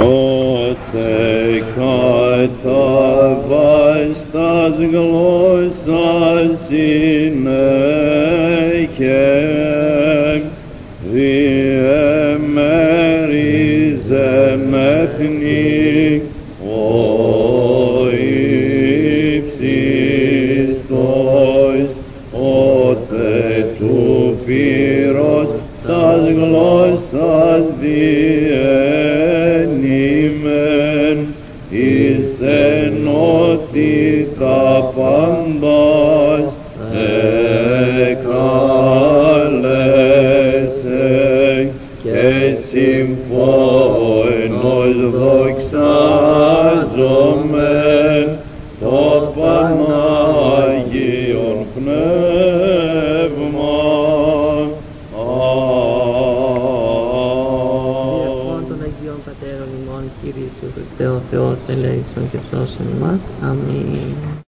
Ότε καταβάς τας γλώσσας συνέχε, διεμέριζε μεθνή, ο ύψιστος, ότε του πύρος τας γλώσσας διένυμεν, εις ενότητα πάντας εκάλεσε και συμφώνος δοξάζομεν το Πανάγιον Πνεύμα. Διαβών των Αγίων Πατέρων ημών, Κύριε Ιησού Χριστέ ο Θεός, ελέησον και σώσον ημάς. Αμήν.